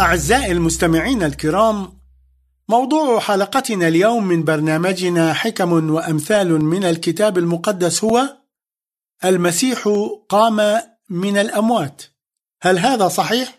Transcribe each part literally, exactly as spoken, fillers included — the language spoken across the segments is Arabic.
أعزائي المستمعين الكرام، موضوع حلقتنا اليوم من برنامجنا حكم وأمثال من الكتاب المقدس هو المسيح قام من الأموات. هل هذا صحيح؟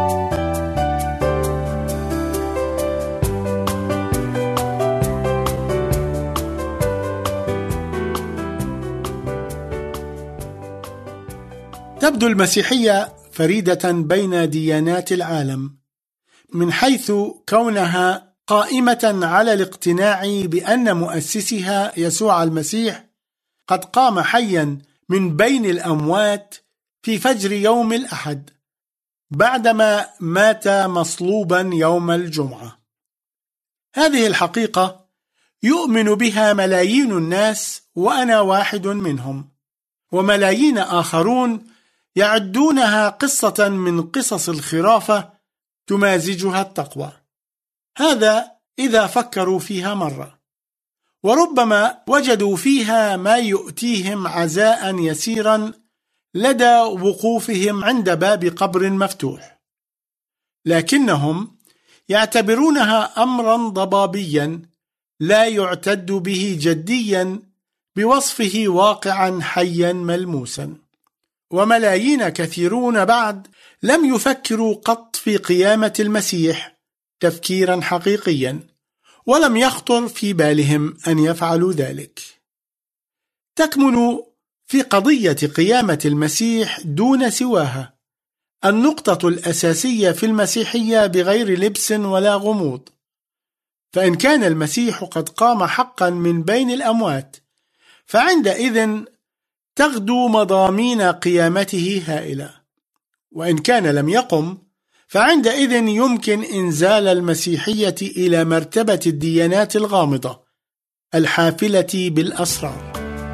تبدو المسيحية فريدة بين ديانات العالم من حيث كونها قائمة على الاقتناع بأن مؤسسها يسوع المسيح قد قام حيا من بين الأموات في فجر يوم الأحد بعدما مات مصلوبا يوم الجمعة. هذه الحقيقة يؤمن بها ملايين الناس وأنا واحد منهم، وملايين آخرون يعدونها قصة من قصص الخرافة تمازجها التقوى. هذا إذا فكروا فيها مرة، وربما وجدوا فيها ما يؤتيهم عزاء يسيرا لدى وقوفهم عند باب قبر مفتوح، لكنهم يعتبرونها أمرا ضبابيا لا يعتد به جديا بوصفه واقعا حيا ملموسا. وملايين كثيرون بعد لم يفكروا قط في قيامة المسيح تفكيرا حقيقيا، ولم يخطر في بالهم أن يفعلوا ذلك. تكمن في قضية قيامة المسيح دون سواها النقطة الأساسية في المسيحية بغير لبس ولا غموض. فإن كان المسيح قد قام حقا من بين الأموات، فعندئذ تغدو مضامين قيامته هائلة، وإن كان لم يقم فعندئذ يمكن إنزال المسيحية إلى مرتبة الديانات الغامضة الحافلة بالأسرار.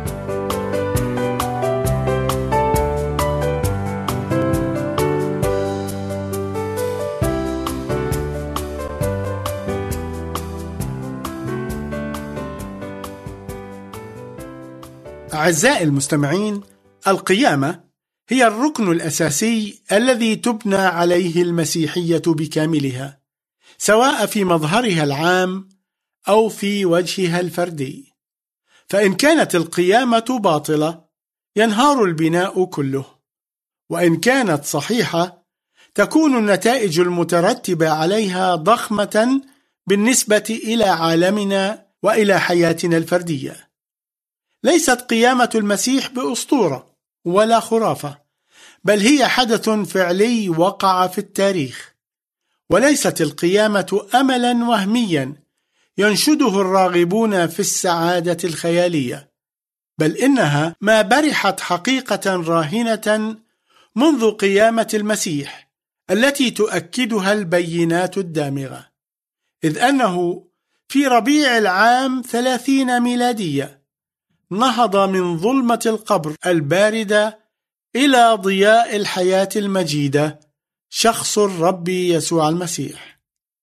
أعزائي المستمعين، القيامة هي الركن الأساسي الذي تبنى عليه المسيحية بكاملها، سواء في مظهرها العام أو في وجهها الفردي. فإن كانت القيامة باطلة ينهار البناء كله، وإن كانت صحيحة تكون النتائج المترتبة عليها ضخمة بالنسبة إلى عالمنا وإلى حياتنا الفردية. ليست قيامة المسيح بأسطورة ولا خرافة، بل هي حدث فعلي وقع في التاريخ. وليست القيامة أملا وهميا ينشده الراغبون في السعادة الخيالية، بل إنها ما برحت حقيقة راهنة منذ قيامة المسيح التي تؤكدها البينات الدامغة. إذ أنه في ربيع العام ثلاثين ميلادية نهض من ظلمة القبر الباردة إلى ضياء الحياة المجيدة شخص الرب يسوع المسيح.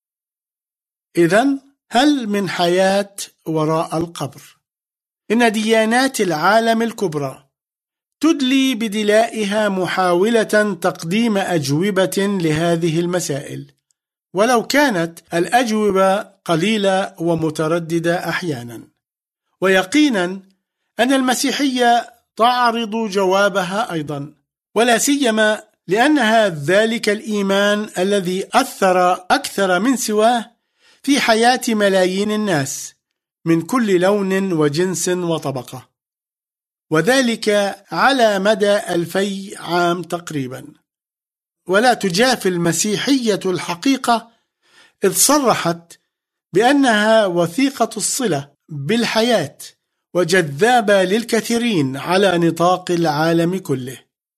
إذن هل من حياة وراء القبر؟ إن ديانات العالم الكبرى تدلي بدلائها محاولة تقديم أجوبة لهذه المسائل، ولو كانت الأجوبة قليلة ومترددة أحيانا. ويقينا أن المسيحية تعرض جوابها أيضا، ولا سيما لأنها ذلك الإيمان الذي أثر أكثر من سواه في حياة ملايين الناس من كل لون وجنس وطبقة، وذلك على مدى ألفي عام تقريبا. ولا تجافي المسيحية الحقيقة إذ صرحت بأنها وثيقة الصلة بالحياة وجذابة للكثيرين على نطاق العالم كله.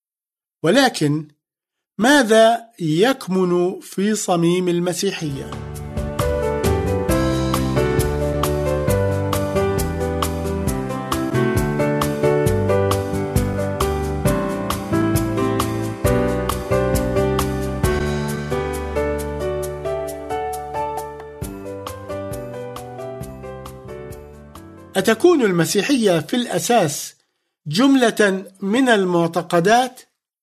ولكن ماذا يكمن في صميم المسيحية؟ أتكون المسيحية في الأساس جملة من المعتقدات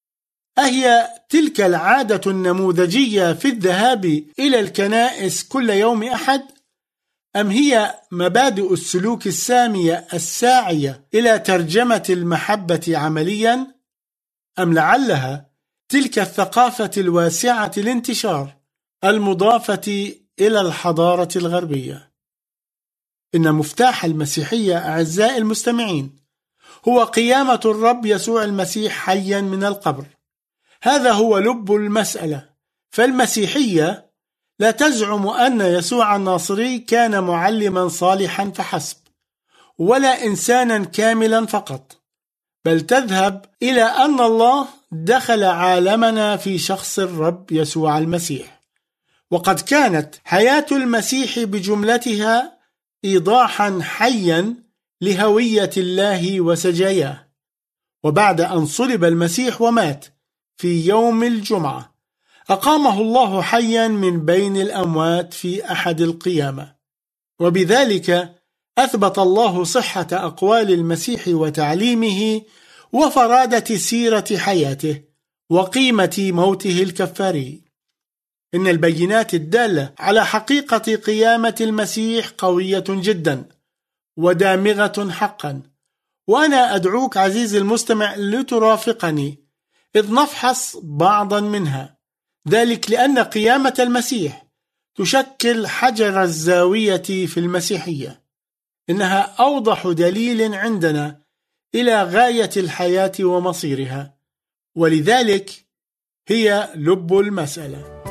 أهي تلك العادة النموذجية في الذهاب إلى الكنائس كل يوم أحد؟ أم هي مبادئ السلوك السامية الساعية إلى ترجمة المحبة عمليا؟ أم لعلها تلك الثقافة الواسعة الانتشار المضافة إلى الحضارة الغربية؟ إن مفتاح المسيحية أعزائي المستمعين هو قيامة الرب يسوع المسيح حيا من القبر. هذا هو لب المسألة. فالمسيحية لا تزعم أن يسوع الناصري كان معلما صالحا فحسب، ولا إنسانا كاملا فقط، بل تذهب إلى أن الله دخل عالمنا في شخص الرب يسوع المسيح. وقد كانت حياة المسيح بجملتها إيضاحا حيا لهوية الله وسجاياه. وبعد أن صلب المسيح ومات في يوم الجمعة، أقامه الله حيا من بين الأموات في أحد القيامة، وبذلك أثبت الله صحة أقوال المسيح وتعليمه وفرادة سيرة حياته وقيمة موته الكفاري. إن البينات الدالة على حقيقة قيامة المسيح قوية جدا ودامغة حقا، وأنا أدعوك عزيزي المستمع لترافقني إذ نفحص بعضا منها، ذلك لأن قيامة المسيح تشكل حجر الزاوية في المسيحية. إنها أوضح دليل عندنا إلى غاية الحياة ومصيرها، ولذلك هي لب المسألة.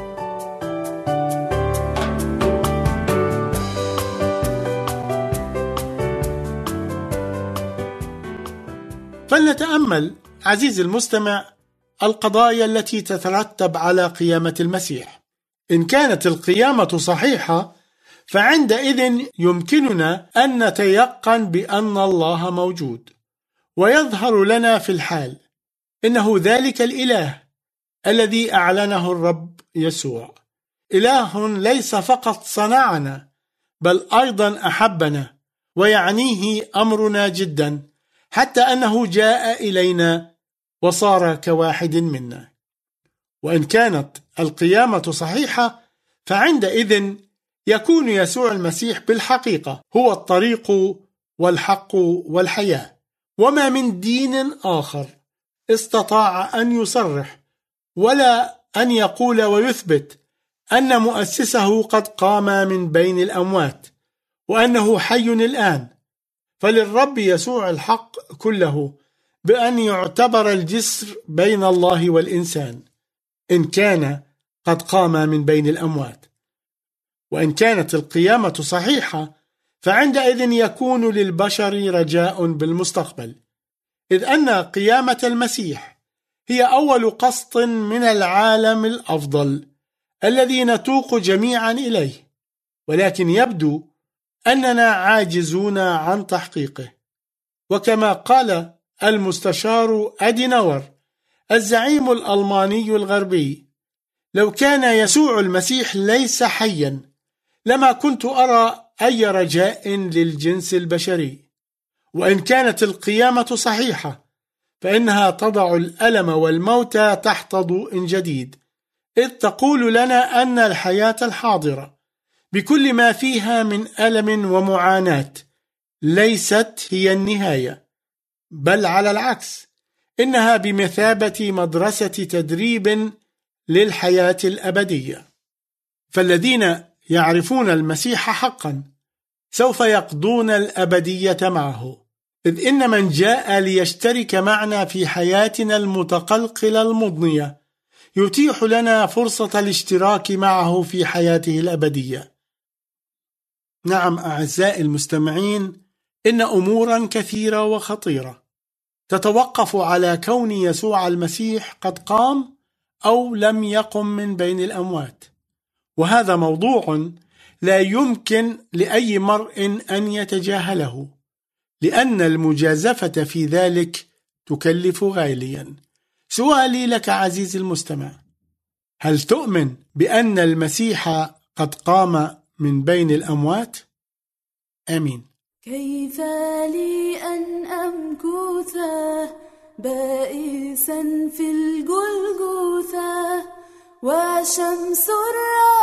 فلنتأمل عزيزي المستمع القضايا التي تترتب على قيامة المسيح. إن كانت القيامة صحيحة فعندئذ يمكننا أن نتيقن بأن الله موجود ويظهر لنا في الحال. إنه ذلك الإله الذي أعلنه الرب يسوع، إله ليس فقط صنعنا بل أيضا أحبنا، ويعنيه أمرنا جدا حتى أنه جاء إلينا وصار كواحد منا. وإن كانت القيامة صحيحة فعندئذ يكون يسوع المسيح بالحقيقة هو الطريق والحق والحياة، وما من دين آخر استطاع أن يصرح ولا أن يقول ويثبت أن مؤسسه قد قام من بين الأموات وأنه حي الآن. فللرب يسوع الحق كله بأن يعتبر الجسر بين الله والإنسان إن كان قد قام من بين الأموات. وإن كانت القيامة صحيحة فعندئذ يكون للبشر رجاء بالمستقبل، إذ أن قيامة المسيح هي أول قسط من العالم الأفضل الذي نتوق جميعا إليه، ولكن يبدو أننا عاجزون عن تحقيقه. وكما قال المستشار أديناور الزعيم الألماني الغربي: لو كان يسوع المسيح ليس حيا لما كنت أرى أي رجاء للجنس البشري. وإن كانت القيامة صحيحة فإنها تضع الألم والموت تحت ضوء جديد، إذ تقول لنا أن الحياة الحاضرة بكل ما فيها من ألم ومعاناة ليست هي النهاية، بل على العكس إنها بمثابة مدرسة تدريب للحياة الأبدية. فالذين يعرفون المسيح حقا سوف يقضون الأبدية معه، إذ إن من جاء ليشترك معنا في حياتنا المتقلقلة المضنية يتيح لنا فرصة الاشتراك معه في حياته الأبدية. نعم أعزائي المستمعين، إن أمورا كثيرة وخطيرة تتوقف على كون يسوع المسيح قد قام أو لم يقم من بين الأموات، وهذا موضوع لا يمكن لأي مرء أن يتجاهله، لأن المجازفة في ذلك تكلف غاليا. سؤالي لك عزيزي المستمع: هل تؤمن بأن المسيح قد قام من بين الأموات؟ آمين. كيف لي أن أمكث بائسا في الجلجثة وشمس الرب